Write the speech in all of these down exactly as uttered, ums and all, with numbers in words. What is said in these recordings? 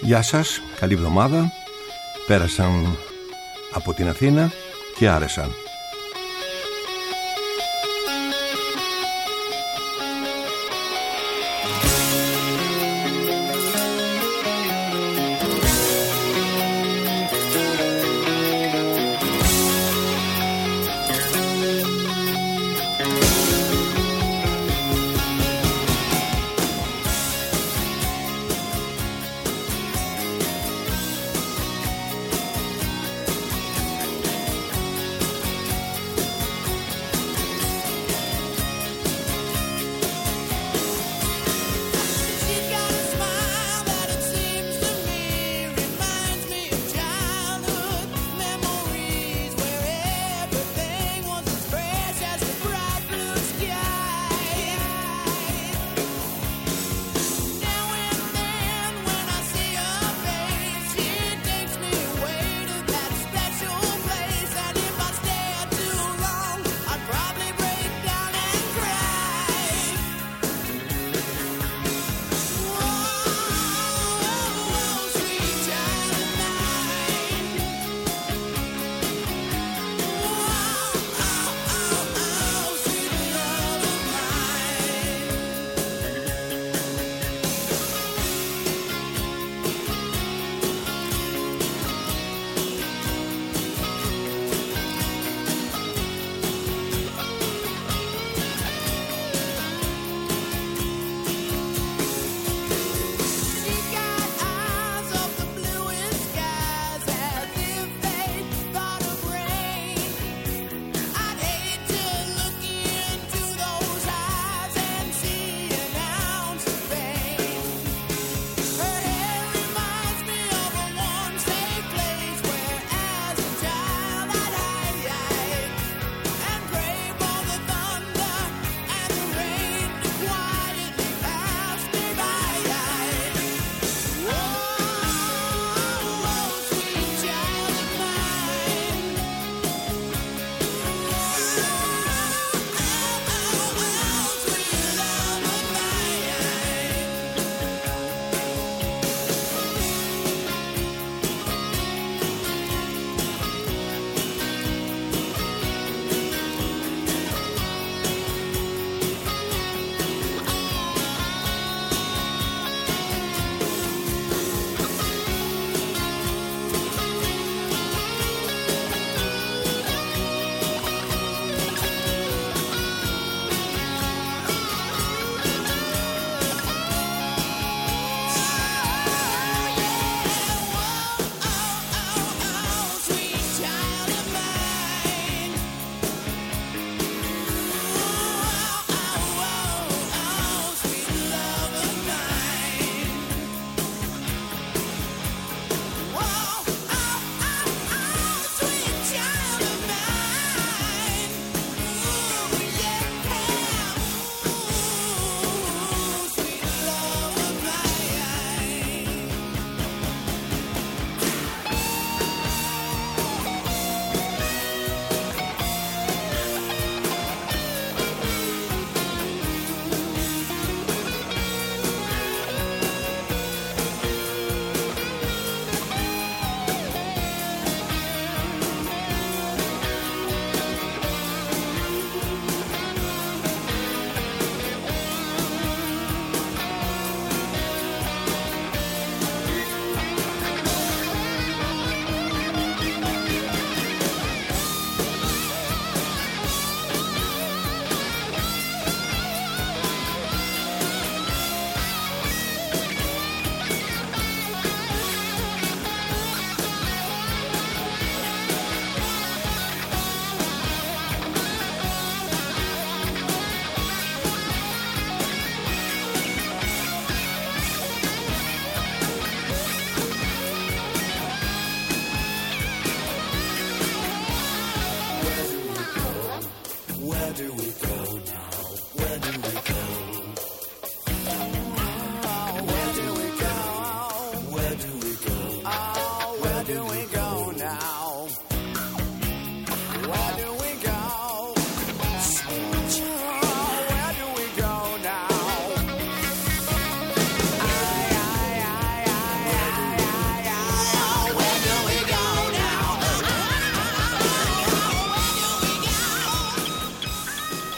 Γεια σας, καλή εβδομάδα. Πέρασαν από την Αθήνα και άρεσαν.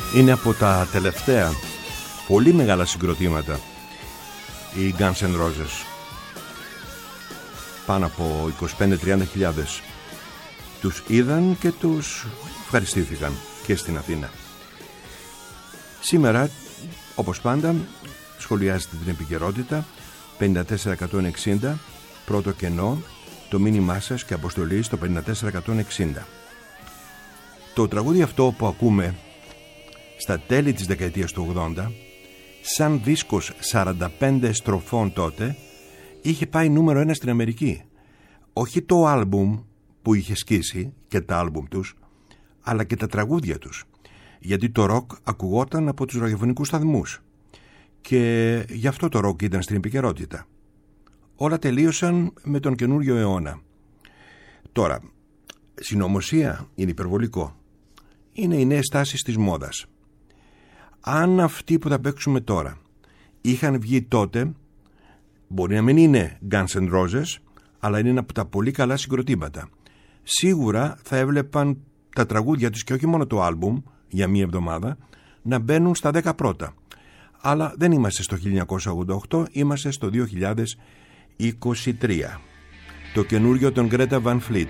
Είναι από τα τελευταία πολύ μεγάλα συγκροτήματα οι Guns N' Roses. Πάνω από είκοσι πέντε με τριάντα χιλιάδες τους είδαν και τους ευχαριστήθηκαν και στην Αθήνα. Σήμερα, όπως πάντα, σχολιάζεται την επικαιρότητα. Πενήντα τέσσερα εκατόν εξήντα, πρώτο κενό, το μήνυμά σας και αποστολή στο πενήντα τέσσερα εκατόν εξήντα. Το τραγούδι αυτό που ακούμε στα τέλη της δεκαετίας του ογδόντα, σαν δίσκος σαράντα πέντε στροφών τότε, είχε πάει νούμερο ένα στην Αμερική. Όχι το άλμπουμ που είχε σκίσει και τα άλμπουμ τους, αλλά και τα τραγούδια τους, γιατί το ροκ ακουγόταν από τους ραδιοφωνικούς σταθμούς και γι' αυτό το ροκ ήταν στην επικαιρότητα. Όλα τελείωσαν με τον καινούριο αιώνα. Τώρα, συνωμοσία είναι υπερβολικό. Είναι οι νέες τάσεις της μόδας. Αν αυτοί που θα παίξουμε τώρα είχαν βγει τότε, μπορεί να μην είναι Guns N' Roses, αλλά είναι ένα από τα πολύ καλά συγκροτήματα. Σίγουρα θα έβλεπαν τα τραγούδια τους και όχι μόνο το άλμπουμ για μία εβδομάδα να μπαίνουν στα δέκα πρώτα. Αλλά δεν είμαστε στο χίλια εννιακόσια ογδόντα οκτώ, είμαστε στο δύο χιλιάδες είκοσι τρία. Το καινούριο των Greta Van Fleet.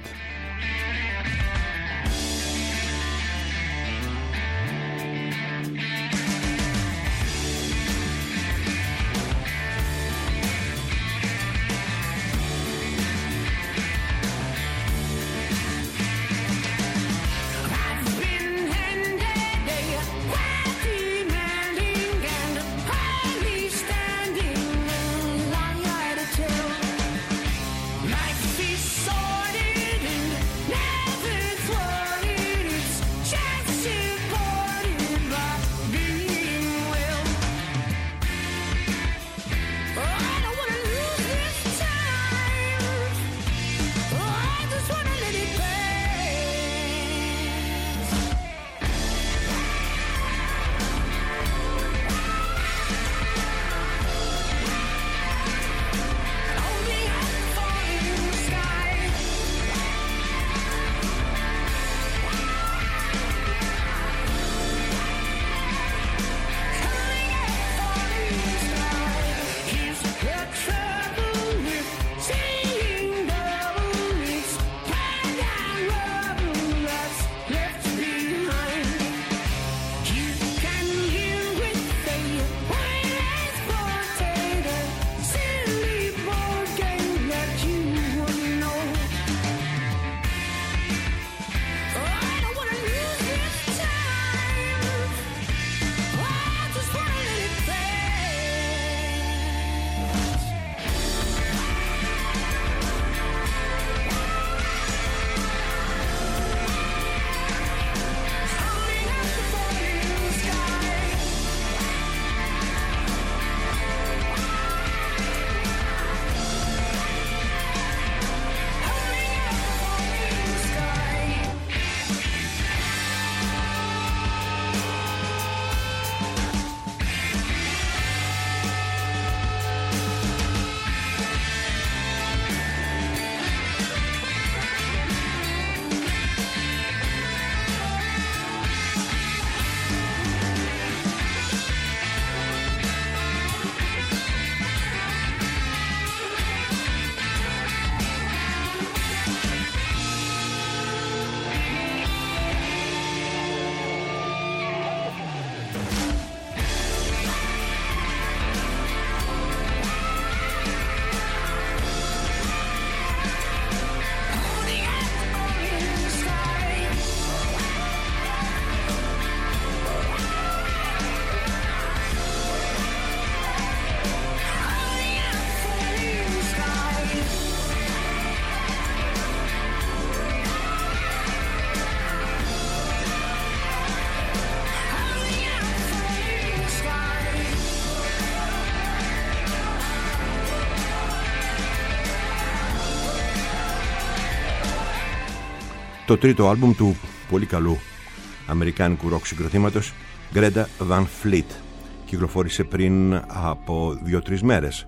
Το τρίτο άλμπουμ του πολύ καλού αμερικάνικου ροκ συγκροτήματος Greta Van Fleet κυκλοφόρησε πριν από δύο-τρεις μέρες,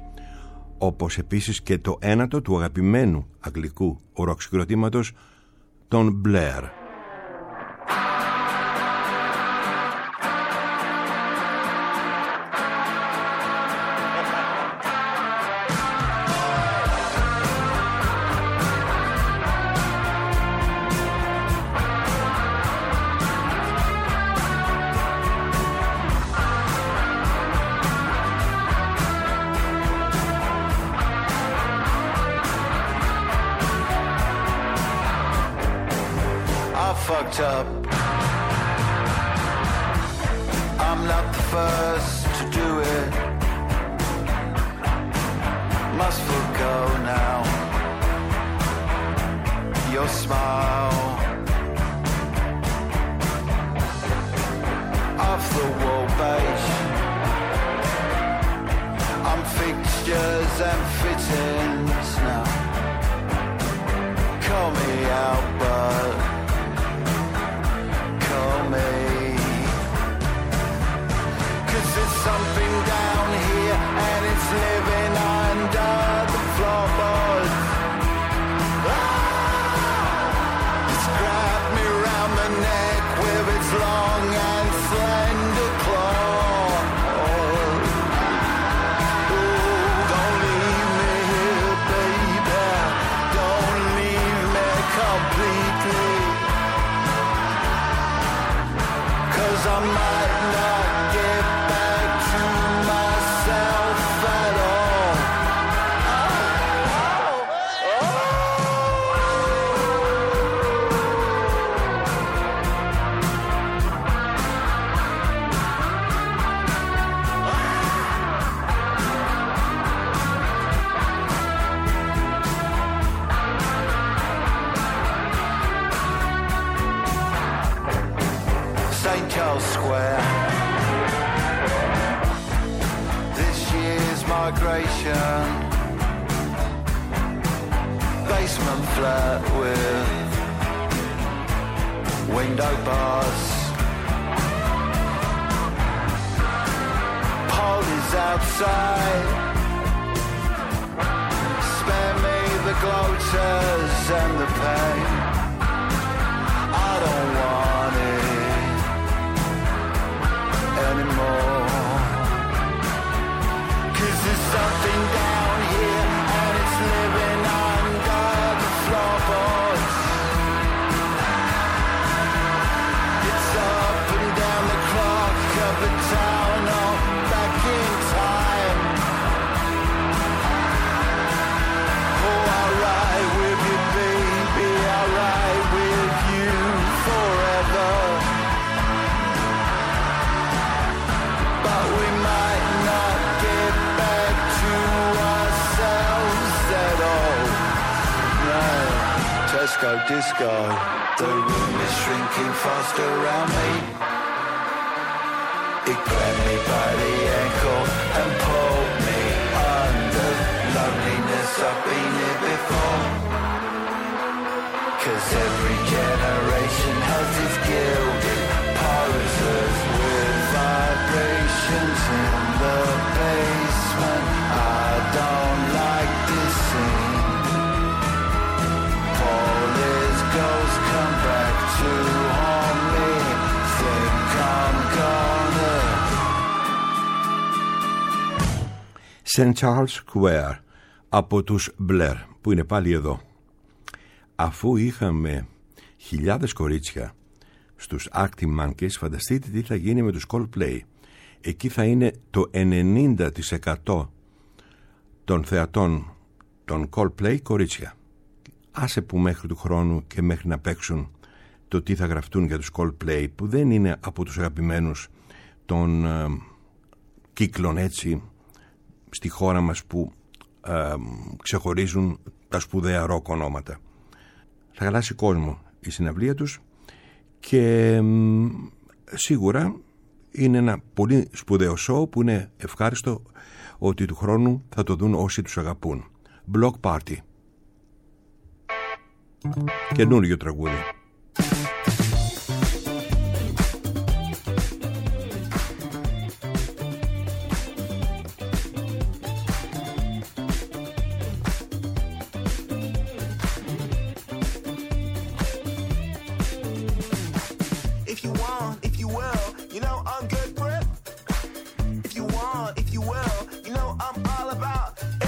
όπως επίσης και το ένατο του αγαπημένου αγγλικού ροκ συγκροτήματος των Blair. fucked up. I'm not the first to do it. Must forgo now. Your smile off the wall beige. I'm fixtures and fittings now. Call me out, but call me. Cause there's something down here and it's living under the floorboards. Ah! It's grabbed me round the neck with its long and slender claw. I might not get back to myself at all. Oh, oh, Saint Charles Square. This year's migration. Basement flat with window bars. Paul is outside. Spare me the gloaters and the pain. I don't want it anymore. Cause there's something down here and it's living under the floorboards. It's up and down the clock of the town, all back in time. Oh, I'll ride with you, baby, I'll ride with you forever. But we might not get back to ourselves at all. No, Tesco disco. The room is shrinking fast around me. It grabbed me by the ankle and pulled me under. Loneliness, I've been here before. Cause every generation has its gilded pulses with vibrations in the basement. I don't like this scene. Paul's ghosts come back to haunt me. Think I'm gonna. Saint Charles Square από τους Blair, που είναι πάλι εδώ. Αφού είχαμε χιλιάδες κορίτσια στους Arctic Monkeys, φανταστείτε τι θα γίνει με τους Coldplay. Εκεί θα είναι το ενενήντα τοις εκατό των θεατών των Coldplay κορίτσια. Άσε που μέχρι του χρόνου και μέχρι να παίξουν το τι θα γραφτούν για τους Coldplay, που δεν είναι από τους αγαπημένους των ε, κύκλων έτσι στη χώρα μας που ε, ξεχωρίζουν τα σπουδαία ροκ ονόματα. Θα χαλάσει κόσμο η συναυλία τους και ε, σίγουρα είναι ένα πολύ σπουδαίο show που είναι ευχάριστο ότι του χρόνου θα το δουν όσοι τους αγαπούν. Block Party. Καινούριο τραγούδι.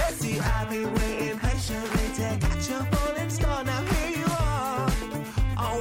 I've been waiting patiently to catch a falling star. Now here you are. I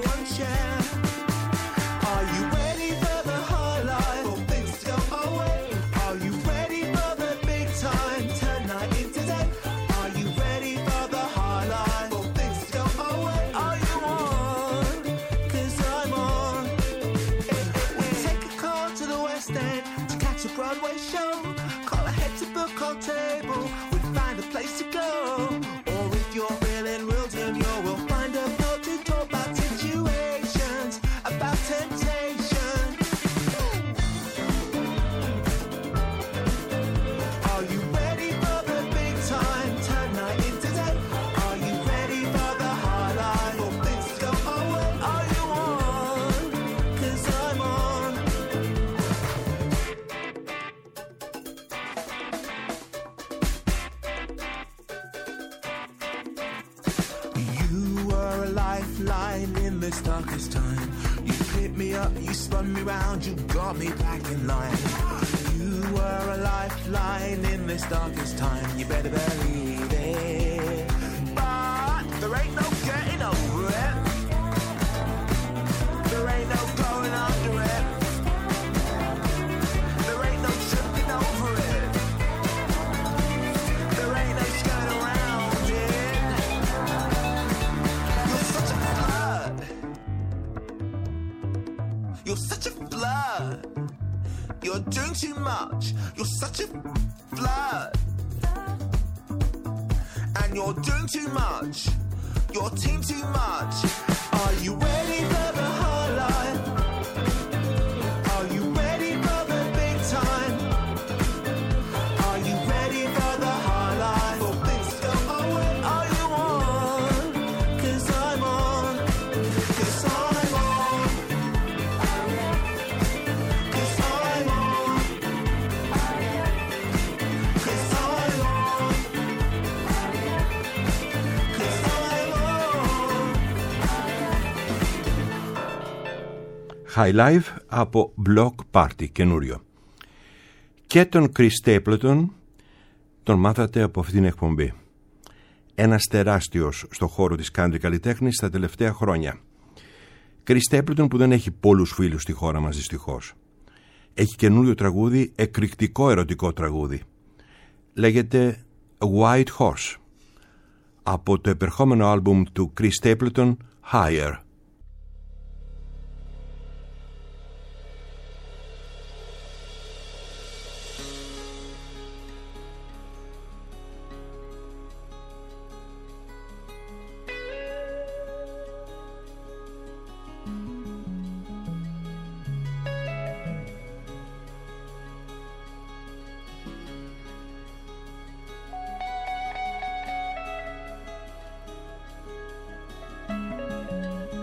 this darkest time. You picked me up, you spun me round, you got me back in line. You were a lifeline in this darkest time. You better believe it. But there ain't no getting over it. There ain't no going under it. There ain't no tripping over it. There ain't no skirting around it. You're such a flood. You're such a flood. You're doing too much. You're such a flood. And you're doing too much. Your team too much. Are you ready for the hard life? Are you ready for the big time? Are you ready for the hard life? For things to go away? Are you on? 'Cause I'm on. 'Cause I'm on. 'Cause I'm on. 'Cause I'm on. 'Cause I'm on. High Life από Block Party, καινούριο. Και τον Chris Stapleton τον μάθατε από αυτήν την εκπομπή. Ένας τεράστιος στο χώρο της country καλλιτέχνης τα τελευταία χρόνια. Chris Stapleton που δεν έχει πολλούς φίλους στη χώρα μας δυστυχώς. Έχει καινούριο τραγούδι, εκρηκτικό ερωτικό τραγούδι. Λέγεται White Horse από το επερχόμενο άλμπουμ του Chris Stapleton, Higher. Thank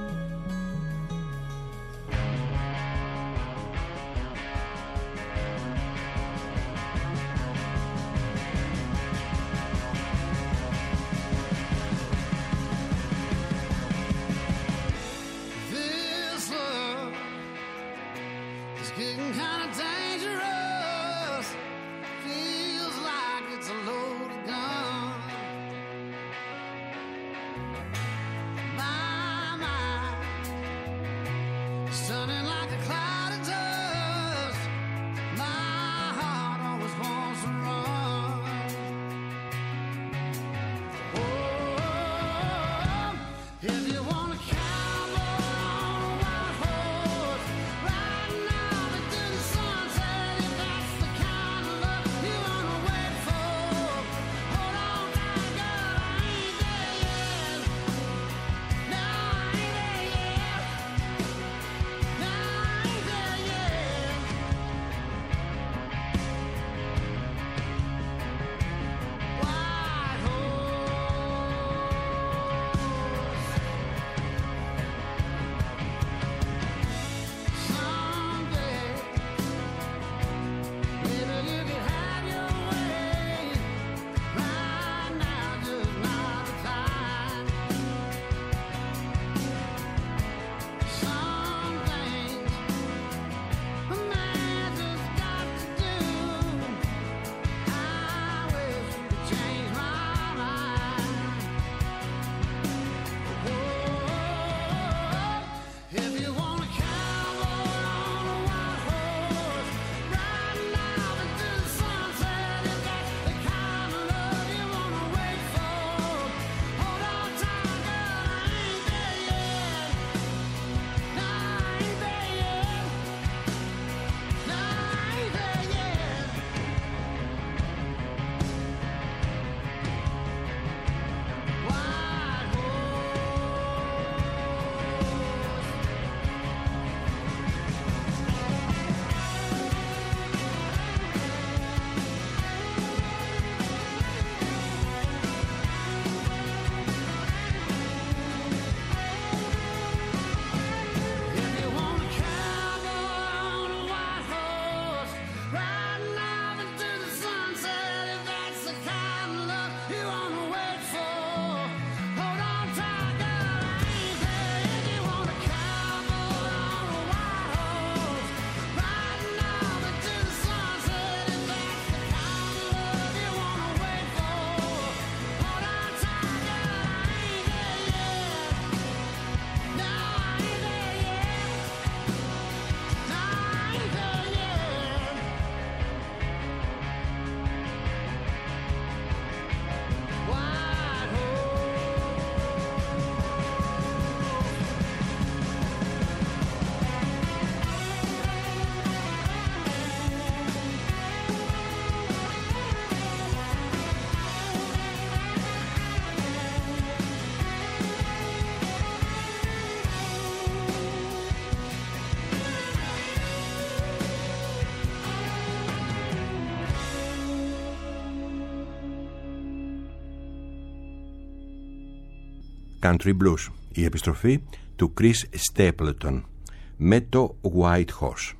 Country Blues, η επιστροφή του Chris Stapleton με το White Horse.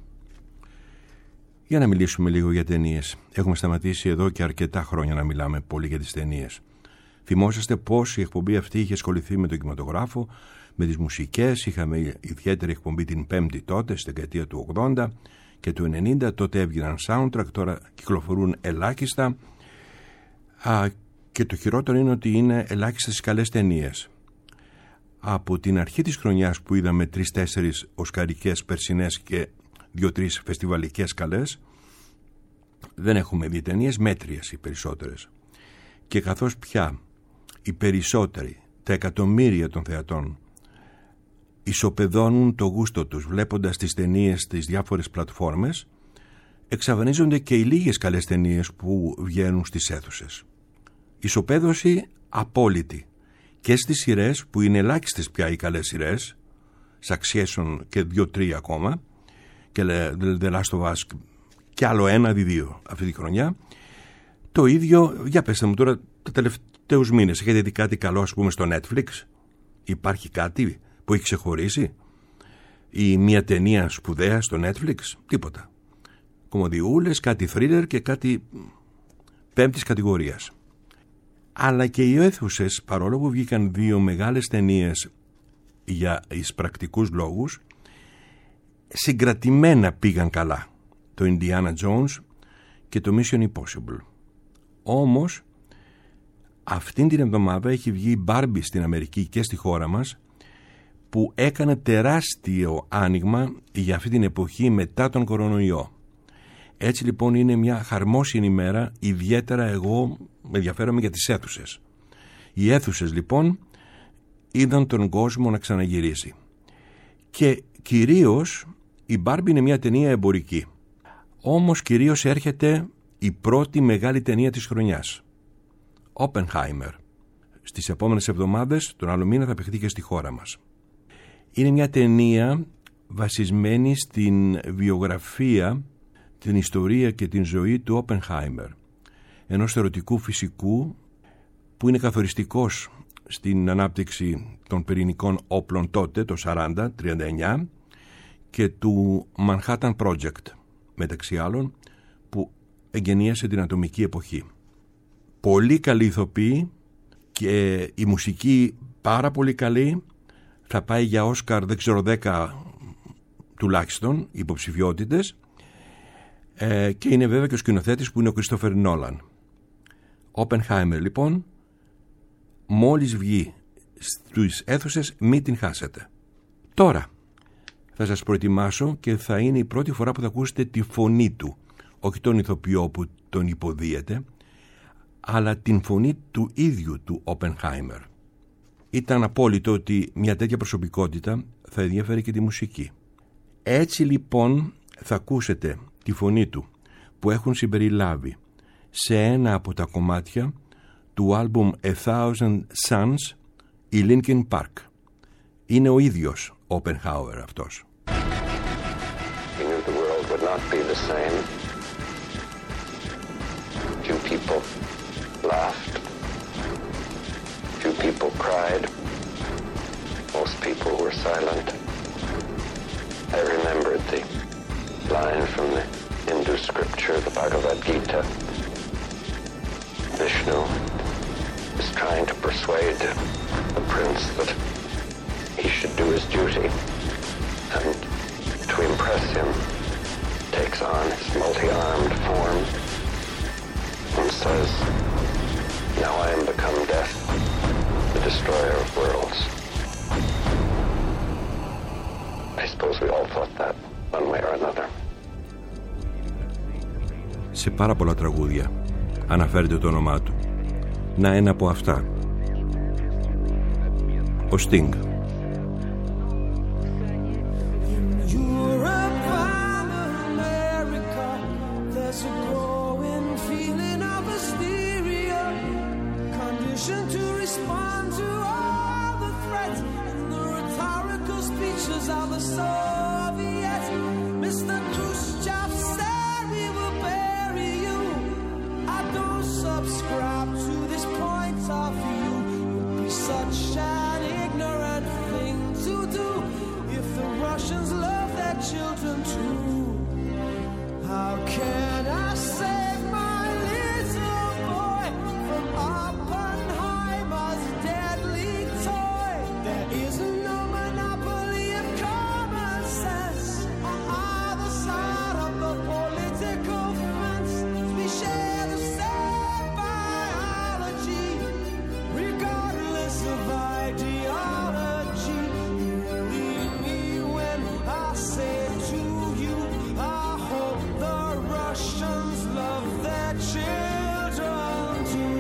Για να μιλήσουμε λίγο για ταινίες. Έχουμε σταματήσει εδώ και αρκετά χρόνια να μιλάμε πολύ για τις ταινίες. Θυμόσαστε πως η εκπομπή αυτή είχε ασχοληθεί με τον κινηματογράφο, με τις μουσικές. Είχαμε ιδιαίτερη εκπομπή την Πέμπτη τότε, στην δεκαετία του ογδόντα και του ενενήντα. Τότε έβγαιναν soundtrack, τώρα κυκλοφορούν ελάχιστα. Α, και το χειρότερο είναι ότι είναι ελάχιστες οι καλές ταινίες. Από την αρχή της χρονιάς που είδαμε τρεις-τέσσερις οσκαρικές περσινές και δύο-τρεις φεστιβαλικές καλές, δεν έχουμε δει ταινίες, μέτριες οι περισσότερες. Και καθώς πια οι περισσότεροι, τα εκατομμύρια των θεατών, ισοπεδώνουν το γούστο τους βλέποντας τις ταινίες στις διάφορες πλατφόρμες, εξαφανίζονται και οι λίγες καλές ταινίες που βγαίνουν στις αίθουσες. Ισοπαίδωση απόλυτη και στις σειρές που είναι ελάχιστες πια οι καλές σειρές, Succession και δύο-τρία ακόμα, και The Last of Us και άλλο ένα, δύο αυτή τη χρονιά. Το ίδιο, για πέστε μου τώρα, τα τελευταίους μήνες έχετε δει κάτι καλό, ας πούμε, στο Netflix? Υπάρχει κάτι που έχει ξεχωρίσει? Ή μια ταινία σπουδαία στο Netflix? Τίποτα. Κομμωδιούλες, κάτι thriller και κάτι πέμπτης κατηγορίας. Αλλά και οι αίθουσες, παρόλο που βγήκαν δύο μεγάλες ταινίες για εις πρακτικούς λόγους, συγκρατημένα πήγαν καλά. Το Indiana Jones και το Mission Impossible. Όμως αυτήν την εβδομάδα έχει βγει η Barbie στην Αμερική και στη χώρα μας, που έκανε τεράστιο άνοιγμα για αυτή την εποχή μετά τον κορονοϊό. Έτσι λοιπόν είναι μια χαρμόσυνη ημέρα, ιδιαίτερα εγώ με ενδιαφέρομαι για τις αίθουσες. Οι αίθουσες λοιπόν είδαν τον κόσμο να ξαναγυρίσει. Και κυρίως η Barbie είναι μια ταινία εμπορική. Όμως κυρίως έρχεται η πρώτη μεγάλη ταινία της χρονιάς, Oppenheimer. Στις επόμενες εβδομάδες, τον άλλο μήνα, θα παιχτεί και στη χώρα μας. Είναι μια ταινία βασισμένη στην βιογραφία, την ιστορία και την ζωή του Oppenheimer, ενός θεωρητικού φυσικού που είναι καθοριστικός στην ανάπτυξη των πυρηνικών όπλων τότε, το σαράντα τριάντα εννιά, και του Manhattan Project, μεταξύ άλλων, που εγγενίασε την ατομική εποχή. Πολύ καλή ηθοποιή και η μουσική πάρα πολύ καλή. Θα πάει για Όσκαρ, δεν ξέρω, δέκα τουλάχιστον υποψηφιότητες, ε, και είναι βέβαια και ο σκηνοθέτης που είναι ο Christopher Nolan. Oppenheimer λοιπόν, μόλις βγει στις αίθουσες, μην την χάσετε. Τώρα θα σας προετοιμάσω και θα είναι η πρώτη φορά που θα ακούσετε τη φωνή του, όχι τον ηθοποιό που τον υποδίεται, αλλά την φωνή του ίδιου του Oppenheimer. Ήταν απόλυτο ότι μια τέτοια προσωπικότητα θα ενδιαφέρει και τη μουσική. Έτσι λοιπόν θα ακούσετε τη φωνή του που έχουν συμπεριλάβει σε ένα από τα κομμάτια του άλμπουμ A Thousand Suns η Linkin Park. Είναι ο ίδιος Oppenheimer αυτός. He knew the world would not be the same. Few people laughed. Few people cried. Most people were silent. I remembered the line from the Hindu scripture, the Bhagavad Gita. Vishnu is trying to persuade the prince that he should do his duty, and to impress him takes on his multi-armed form and says, "Now I am become death, the destroyer of worlds." I suppose we all thought that one way or another. Σε πάρα πολλά τραγούδια αναφέρεται το όνομά του. Να ένα από αυτά. Ο Sting. Subscribe to this point of view. You'll be such an Russians love their children too. How can I save my little boy from Oppenheimer's deadly toy? There is no monopoly of common sense on either side of the political fence. We share the same biology, regardless of ideology. Believe me when I say to you, I hope the Russians love their children too.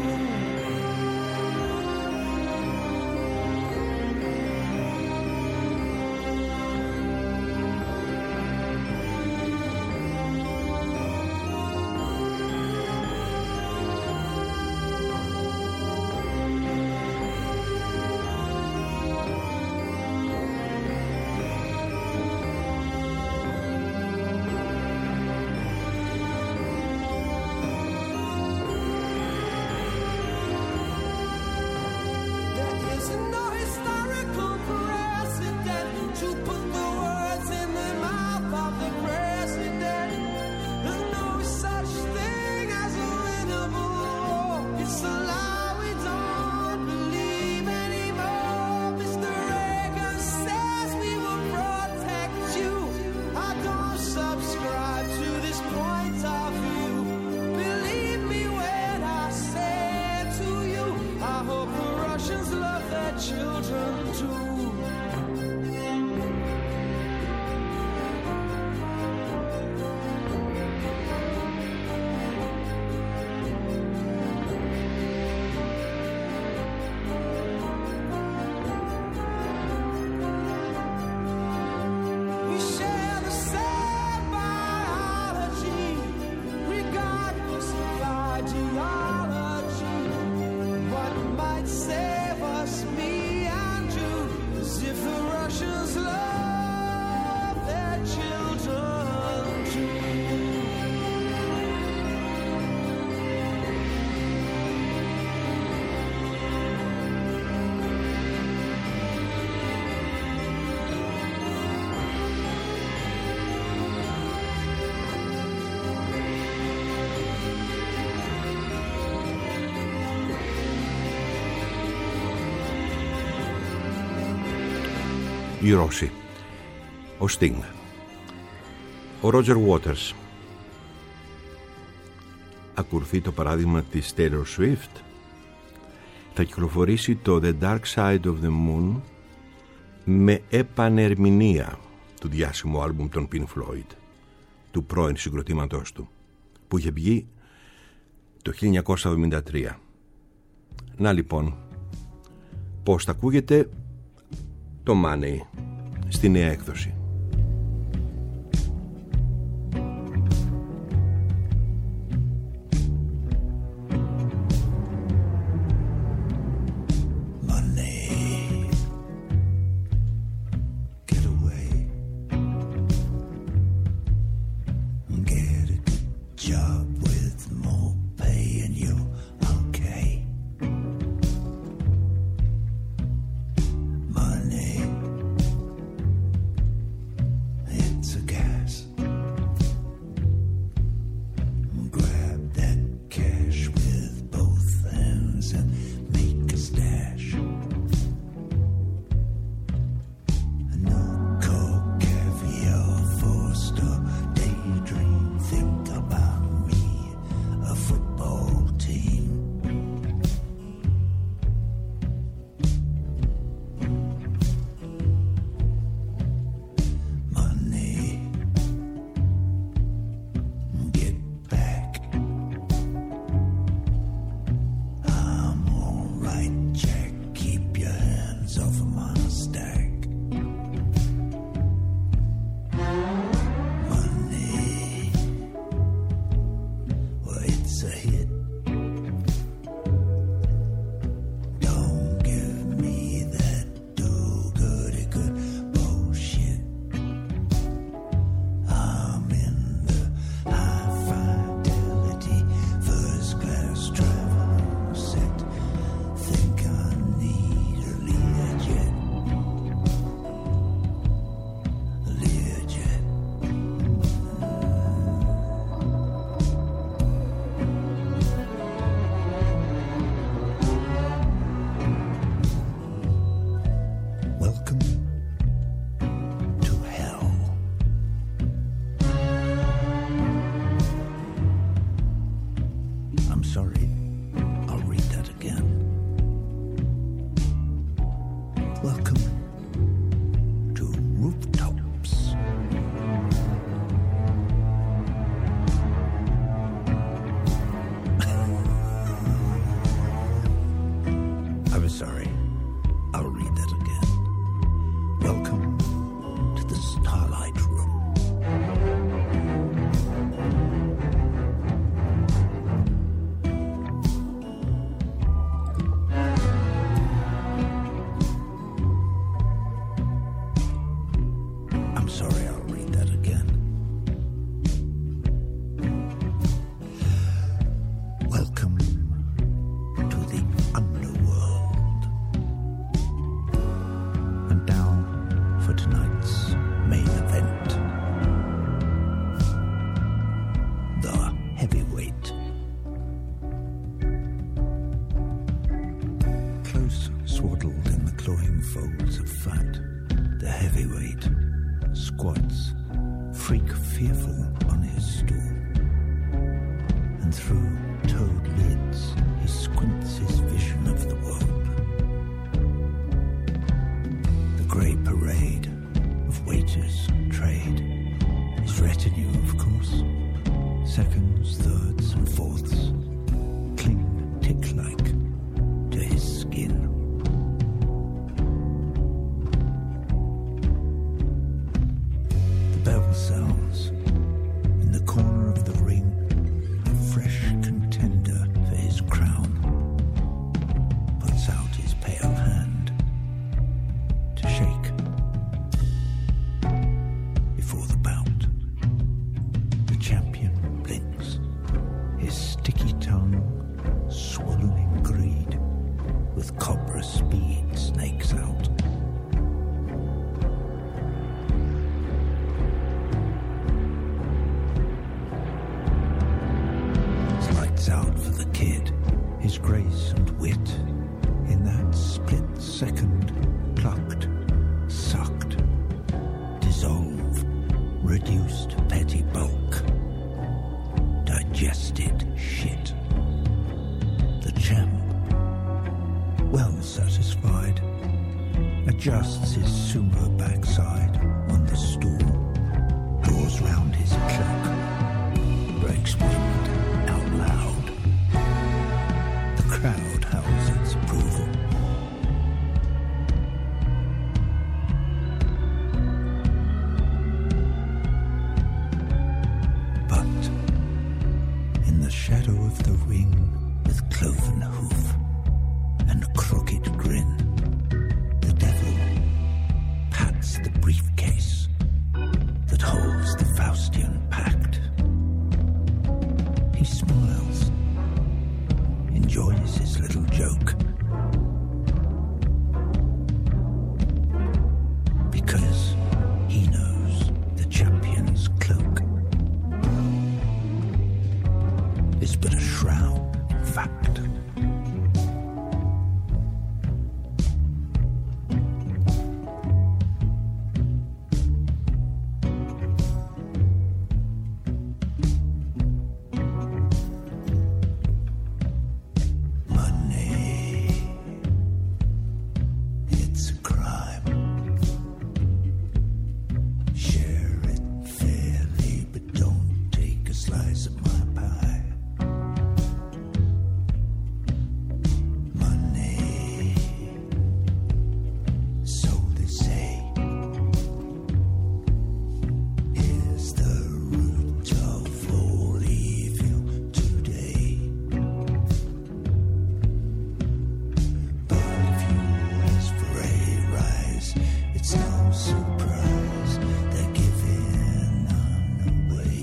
There is no historical precedent to put the words in the mouth of the president. There's no such thing as a winnable war. It's a lie we don't believe anymore. Mister Reagan says we will protect you. I don't subscribe to this point of view. Believe me when I say to you, I hope the Russians love their children too. We share the same biology, regardless of ideology. What might save us, me and you, is if the Russians love their children too. Οι Ρώσοι. Ο Sting. Ο Roger Waters. Ακολουθεί το παράδειγμα της Taylor Swift. Θα κυκλοφορήσει το The Dark Side of the Moon με επανερμηνεία του διάσημου άλμπουμ των Pink Floyd, του πρώην συγκροτήματός του, που είχε βγει το χίλια εννιακόσια εβδομήντα τρία. Να λοιπόν πώς θα ακούγεται το Money στη νέα έκδοση. Money, sorry. I'll read that again. Welcome to the Starlight Room. I'm sorry, I'll read that again. Welcome to the underworld. And now for tonight's main event. The heavyweight. Close swaddled in the clawing folds of fat, the heavyweight squats, freak fearful on his stool. And through toad lids, he squints his vision of the world. The grey parade of waiters trade, his retinue, of course. Seconds, thirds, and fourths cling tick-like to his skin. The bell sounds. In the corner of the ring, a fresh contender for his crown puts out his pale hand to shake before the bout. The champion blinks, his sticky tongue swollen in greed, with cobra speed snakes out. Lights out for the kid, his grace and wit, in that split second, plucked, sucked, dissolve, reduced to petty bulk, digested shit. The champ, well satisfied, adjusts his sumo backside on the stool, draws round his cloak, breaks wind out loud. The crowd howls its approval. But in the shadow of the ring, with cloven hoof and crooked grin, the devil pats the briefcase that holds the Faustian pact. He smiles, enjoys his little joke, because he knows the champion's cloak is but a shroud, in fact. Money, it's a crime. Share it fairly, but don't take a slice of my pie. Money, so they say, is the root of all evil today. But if you ask for a rise, it's no surprise they're giving none away.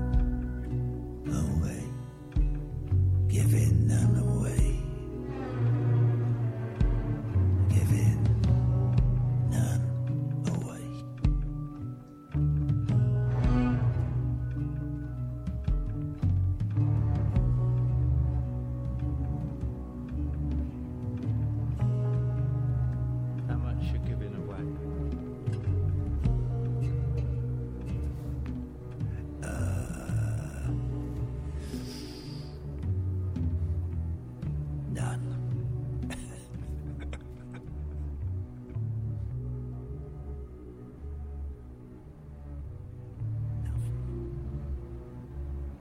Away. Giving none away. Giving none away. How much you're giving away? None.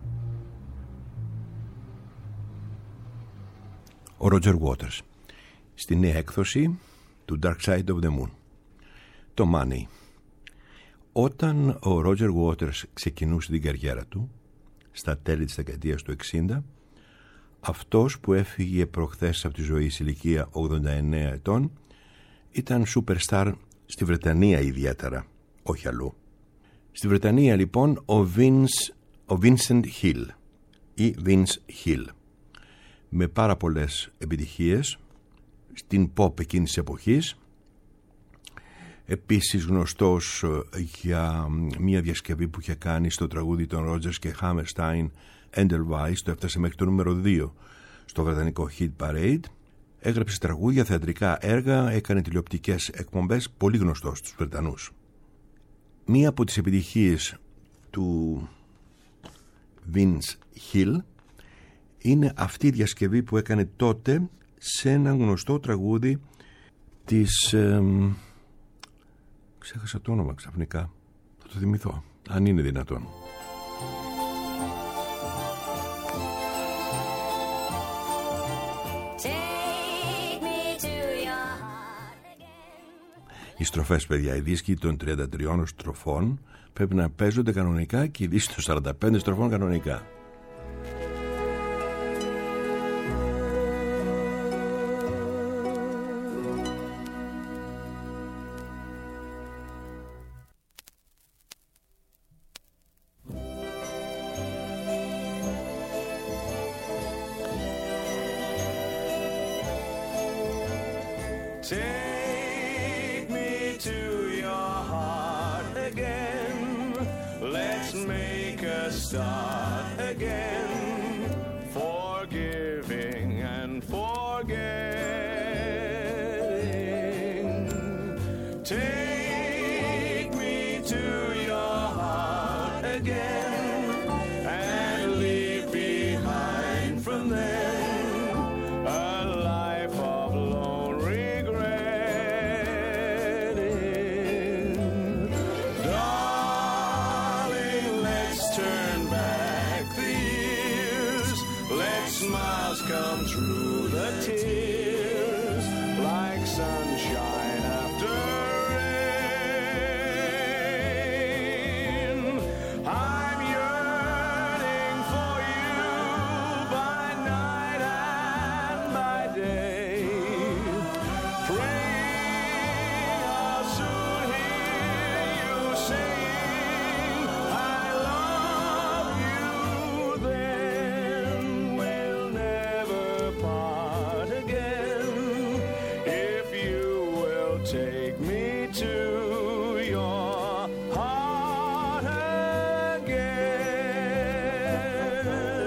Ο Ρότζερ Waters. στη νέα έκδοση του Dark Side of the Moon. Το Money. Όταν ο Roger Waters ξεκινούσε την καριέρα του στα τέλη της δεκαετίας του εξήντα, αυτός που έφυγε προχθές από τη ζωή σε ηλικία ογδόντα εννέα ετών ήταν superstar στη Βρετανία ιδιαίτερα, όχι αλλού. Στη Βρετανία λοιπόν ο, Vince, ο Vincent Hill ή Vince Hill, με πάρα πολλές επιτυχίες στην pop εκείνης της εποχής, επίσης γνωστός για μια διασκευή που είχε κάνει στο τραγούδι των Rodgers και Hammerstein, Edelweiss, το έφτασε μέχρι το νούμερο δύο στο βρετανικό Hit Parade. Έγραψε τραγούδια, θεατρικά έργα, έκανε τηλεοπτικές εκπομπές, πολύ γνωστός στους Βρετανούς. Μία από τις επιτυχίες του Vince Hill είναι αυτή η διασκευή που έκανε τότε σε ένα γνωστό τραγούδι της... Ε, ξέχασα το όνομα ξαφνικά, θα το θυμηθώ αν είναι δυνατόν. Οι στροφές, παιδιά, οι δίσκοι των τριάντα τριών στροφών πρέπει να παίζονται κανονικά και οι δίσκοι των σαράντα πέντε στροφών κανονικά. Take me to your heart again. Let's make a start again. Forgiving and forgetting. Take me to your heart again and leave behind from them a life of lone regretting. Darling, let's turn back the years. Let smiles come through the tears like sunshine after rain. I'm yearning for you by night and by day. Praying I'll soon hear you saying I love you. Then we'll never part again if you will take me to your heart again.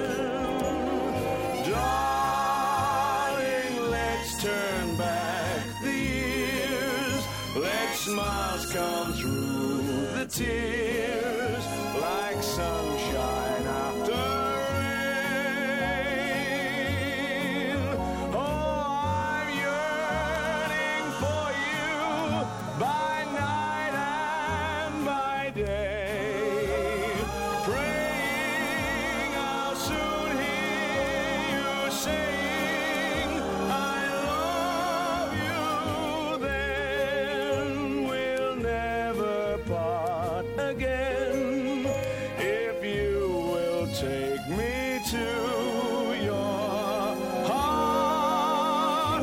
Darling, let's turn back the years. Let smiles come through the tears like sunshine after rain. Oh, I'm yearning for you by night and by day. Praying I'll soon hear you saying I love you. Then we'll never part again if you will take me to your heart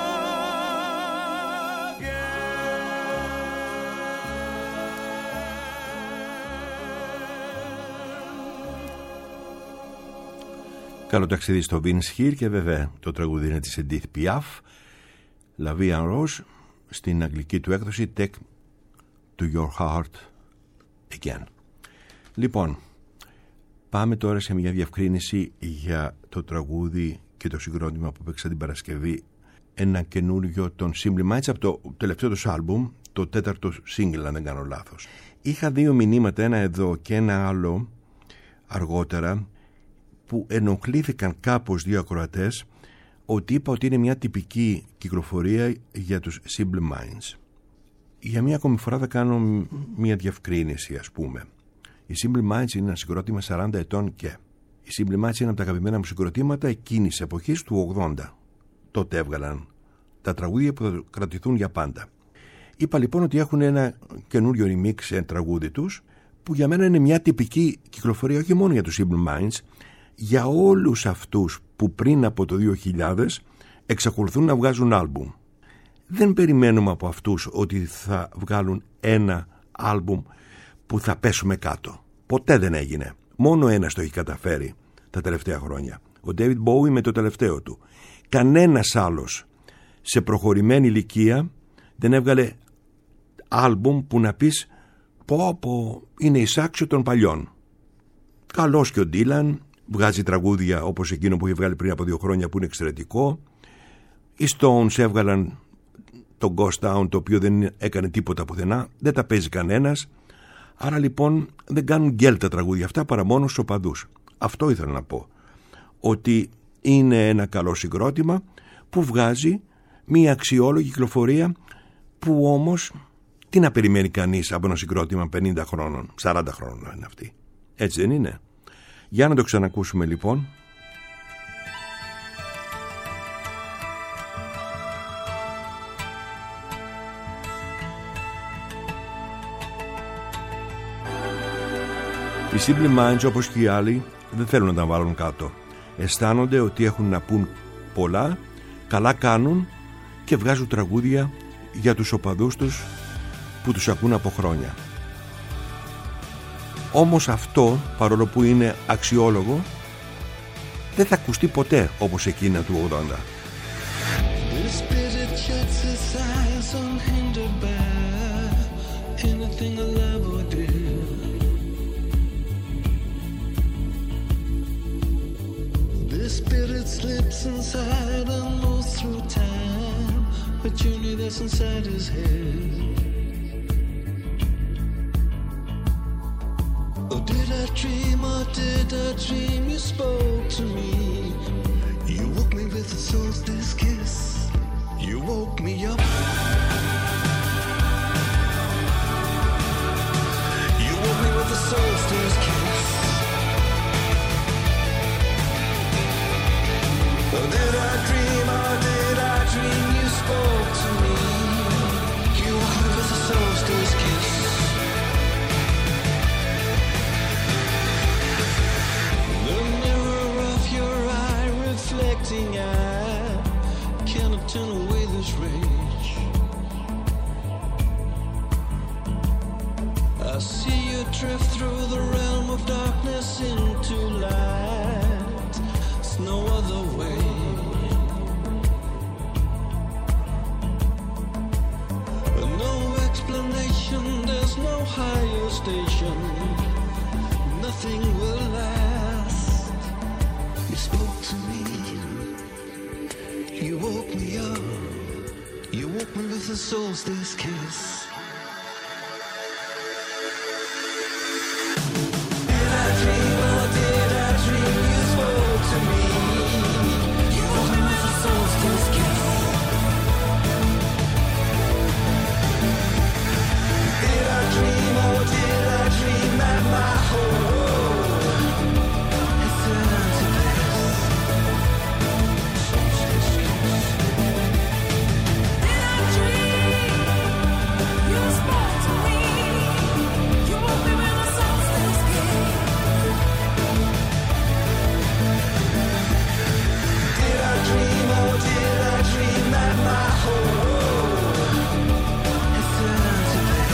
again. Καλό ταξίδι στο Vince Hill και βέβαια το τραγούδι είναι της Edith Piaf, La Vie en Rose, στην αγγλική του έκδοση Take to Your Heart Again. Λοιπόν, πάμε τώρα σε μια διευκρίνηση για το τραγούδι και το συγκρότημα που παίξα την Παρασκευή, ένα καινούριο των Simply Minds από το τελευταίο τους άλμπουμ, το τέταρτο single αν δεν κάνω λάθος. Είχα δύο μηνύματα, ένα εδώ και ένα άλλο αργότερα, που ενοχλήθηκαν κάπως δύο ακροατές ότι είπα ότι είναι μια τυπική κυκλοφορία για τους Simple Minds. Για μια ακόμη φορά θα κάνω μια διευκρίνηση, ας πούμε. Οι Simple Minds είναι ένα συγκρότημα σαράντα ετών και οι Simple Minds είναι από τα αγαπημένα μου συγκροτήματα εκείνης εποχής του ογδόντα. Τότε έβγαλαν τα τραγούδια που θα κρατηθούν για πάντα. Είπα λοιπόν ότι έχουν ένα καινούριο remix σε τραγούδι τους, που για μένα είναι μια τυπική κυκλοφορία όχι μόνο για τους Simple Minds, για όλους αυτούς που πριν από το δύο χιλιάδες εξακολουθούν να βγάζουν άλμπουμ. Δεν περιμένουμε από αυτούς ότι θα βγάλουν ένα άλμπουμ που θα πέσουμε κάτω. Ποτέ δεν έγινε. Μόνο ένας το έχει καταφέρει τα τελευταία χρόνια. Ο David Bowie με το τελευταίο του. Κανένας άλλος σε προχωρημένη ηλικία δεν έβγαλε άλμπουμ που να πεις πω πω είναι εισάξιο των παλιών. Καλός και ο Dylan, βγάζει τραγούδια όπως εκείνο που είχε βγάλει πριν από δύο χρόνια που είναι εξαιρετικό. Οι Stones έβγαλαν το Ghost Town, το οποίο δεν έκανε τίποτα πουθενά, δεν τα παίζει κανένας. Άρα λοιπόν δεν κάνουν γκέλ τα τραγούδια αυτά παρά μόνο στους οπαδούς. Αυτό ήθελα να πω, ότι είναι ένα καλό συγκρότημα που βγάζει μια αξιόλογη κυκλοφορία, που όμως τι να περιμένει κανείς από ένα συγκρότημα πενήντα χρόνων, σαράντα χρόνων είναι αυτή. Έτσι δεν είναι? Για να το ξανακούσουμε λοιπόν. Οι Simple Minds, όπως και οι άλλοι, δεν θέλουν να τα βάλουν κάτω. Αισθάνονται ότι έχουν να πούν πολλά, καλά κάνουν και βγάζουν τραγούδια για τους οπαδούς τους που τους ακούν από χρόνια. Όμως αυτό, παρόλο που είναι αξιόλογο, δεν θα ακουστεί ποτέ όπως εκείνα του ογδόντα. The spirit slips inside and moves through time, a journey that's inside his head. Oh, did I dream or did I dream you spoke to me? You woke me with a solstice kiss. You woke me up. You woke me with a solstice kiss. Oh, did I dream or did I dream you spoke to me? You woke me with a solstice kiss. The mirror of your eye reflecting, I cannot turn away this rage. I see you drift through the realm of darkness into light. There's no other way. No explanation, there's no higher station. Nothing will last. You spoke to me. You woke me up. You woke me with a solstice kiss. Did I dream or did I dream you spoke to me? You woke me with a solstice kiss. Did I dream or did I dream that my whole world has turned to bliss? Did I dream you spoke to me? You woke me with a solstice kiss. Did I dream or did I dream that my whole world has turned to bliss?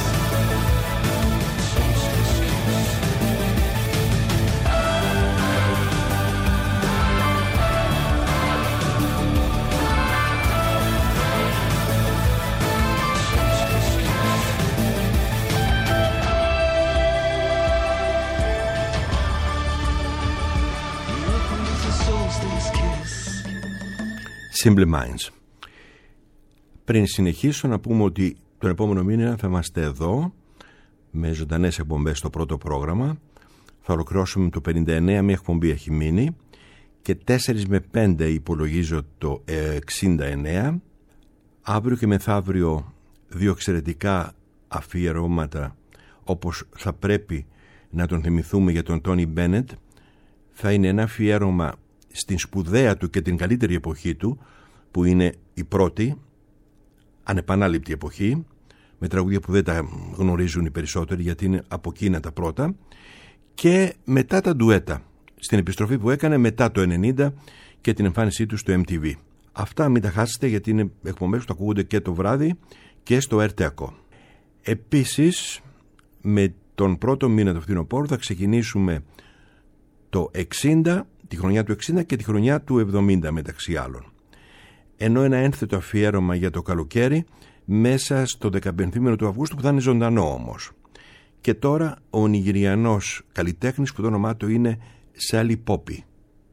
Simple Minds. Πριν συνεχίσω να πούμε ότι τον επόμενο μήνα θα είμαστε εδώ με ζωντανές εκπομπές στο πρώτο πρόγραμμα. Θα ολοκληρώσουμε το πενήντα εννέα, μια εκπομπή έχει μείνει, και τέσσερα με πέντε υπολογίζω το εξήντα εννέα. Αύριο και μεθαύριο δύο εξαιρετικά αφιερώματα, όπως θα πρέπει να τον θυμηθούμε, για τον Τόνι Μπένετ. Θα είναι ένα αφιέρωμα στην σπουδαία του και την καλύτερη εποχή του, που είναι η πρώτη ανεπανάληπτη εποχή, με τραγούδια που δεν τα γνωρίζουν οι περισσότεροι γιατί είναι από εκείνα τα πρώτα, και μετά τα ντουέτα στην επιστροφή που έκανε μετά το ενενήντα και την εμφάνισή του στο εμ τι βι. Αυτά μην τα χάσετε, γιατί είναι εκπομπές που τα ακούγονται και το βράδυ και στο ΕΡΤΕΑΚΟ. Επίσης, με τον πρώτο μήνα του φθινοπόρου θα ξεκινήσουμε το εξήντα, τη χρονιά του εξήντα και τη χρονιά του εβδομήντα μεταξύ άλλων. Ενώ ένα ένθετο αφιέρωμα για το καλοκαίρι μέσα στο δεκαπενθήμερο του Αυγούστου, που θα είναι ζωντανό όμως. Και τώρα ο Νιγηριανός καλλιτέχνης που το όνομά του είναι Σάλι Πόπι.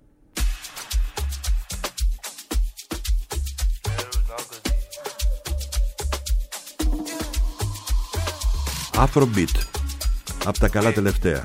Afrobeat, από τα καλά τελευταία.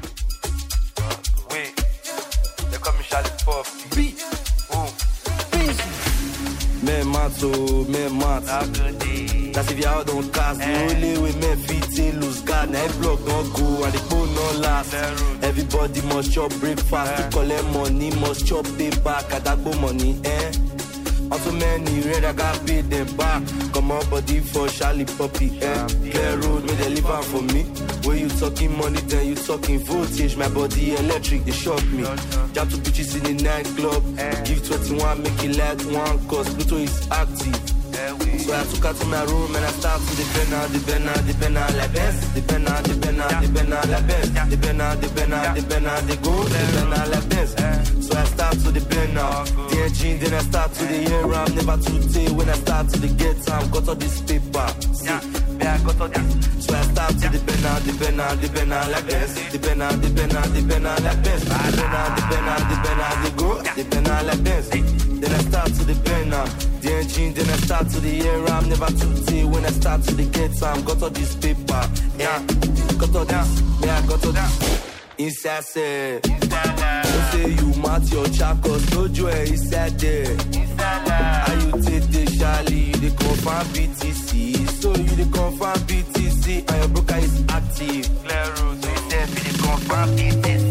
Mais mato, mais mato. Da se via don cast, only we me fit in lose guard. Na block don't go and the phone no last. Everybody must chop breakfast to collect money, must chop pay back. Adagbo money, eh? Also many red, I got paid them back. Come on, body for Charlie Poppy, eh? Clear road, me deliver for me. When you talking money, then you talking voltage. My body electric, they shock me. Jump to bitches in the nightclub. Give twenty-one, make it like one, cause Pluto is active. So I took her to my room and I start to the penna, the penna, the penna, la best. The penna, the penna, the penna, la best. The penna, the penna, the penna, the go, the penna, la best. So I start to the penna, the engine, then I start to the air. I'm never too day when I start to the get time. Got all this paper, see, yeah, I got all this. So I start to the penna, the penna, the penna, la best. The penna, the penna, the penna, la best. The penna, the penna, the penna, the go, the penna, la best. Then I start to the penna, the engine, then I start to the air. I'm never too day when I start to the get time. Got all this paper, yeah, got all this, yeah, got all this. Inside say, don't say you mat your chakos, no joy inside there. How you take the Charlie, you the confirm B T C. So you the confirm B T C, and your broker is active. Clear road, so you say you the confirm B T C.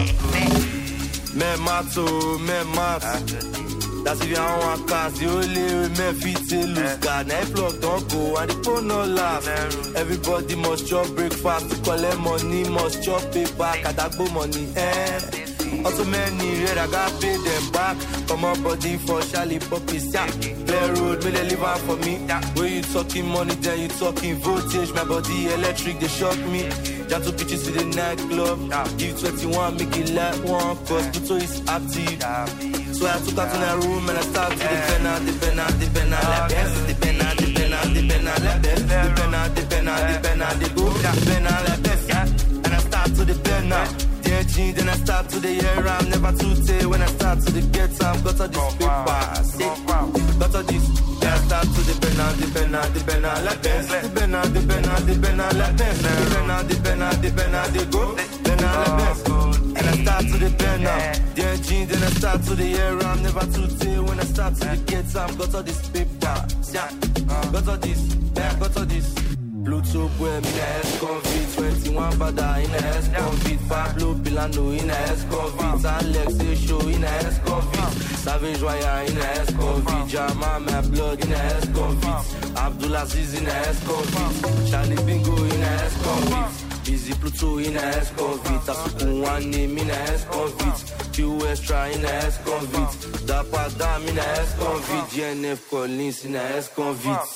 Me mato, me mat. That's if you don't want cars, the only way me fit in lose guard. Now if plug don't go and the phone no last. Everybody must chop breakfast to collect money, must chop pay back. Adagbo money, eh? Also many red, I got pay them back. Come on, body for Charlie Poppy, yeah. Clear road, me they live out for me. When you talking money, then you talking voltage. My body electric, they shock me. Jump to bitches in the nightclub. Give twenty-one, make it like one, cause Pluto is active. So I took her to my room and I started to the penna, the penna, the penna, la best. The penna, the penna, the penna, la best. The penna, the penna, the penna, the go, the penna, la best. And I start to the penna. The engine, then I start to the air. I'm never too day when I start to the get time. Got all this paper, see, got all this. Then I start to the penna, the penna, the penna, la best. The penna, the penna, the penna, la best. The penna, the penna, the penna, the go, penna, la best. And I start to the penna, the engine, then I start to the air. I'm never too day when I start to the get time. Got all this paper, yeah, got all this, yeah, got all this. Pluto boy, me na S-Convict. twenty-one Bada in a S-Convict. Pablo Pilano in a S-Convict. Alex Show in a S-Convict. Savage Wire in a S-Convict. Jama my blood in a S-Convict. Abdulaziz in a S-Convict. Charlie Bingo in a S-Convict. Busy Pluto in a S-Convict. Asuku one name in a S-Convict. Q Extra in a S-Convict. Dapa Dam in a S-Convict. G N F Collins in a S-Convict.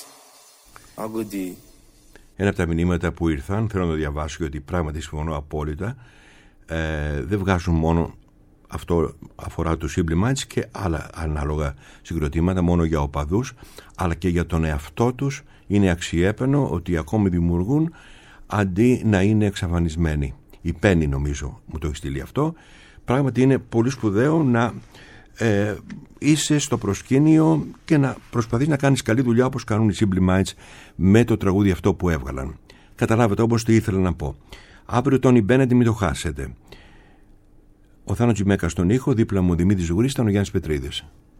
A good day. Ένα από τα μηνύματα που ήρθαν, θέλω να το διαβάσω γιατί πράγματι συμφωνώ απόλυτα, ε, δεν βγάζουν μόνο, αυτό αφορά το Simply Minds και άλλα ανάλογα συγκροτήματα, μόνο για οπαδούς, αλλά και για τον εαυτό τους είναι αξιέπαινο ότι ακόμη δημιουργούν αντί να είναι εξαφανισμένοι. Η Πέννη νομίζω μου το έχει στείλει αυτό. Πράγματι είναι πολύ σπουδαίο να ε, είσαι στο προσκήνιο και να προσπαθείς να κάνεις καλή δουλειά όπως κάνουν οι Simply Minds με το τραγούδι αυτό που έβγαλαν. Καταλάβετε όπως το ήθελα να πω. Αύριο Τόνι Μπέννετ, μην το χάσετε. Ο Θάνος Τζιμέκας στον ήχο, δίπλα μου ο Δημήτρης Ζουγρής, ήταν ο Γιάννης Πετρίδης.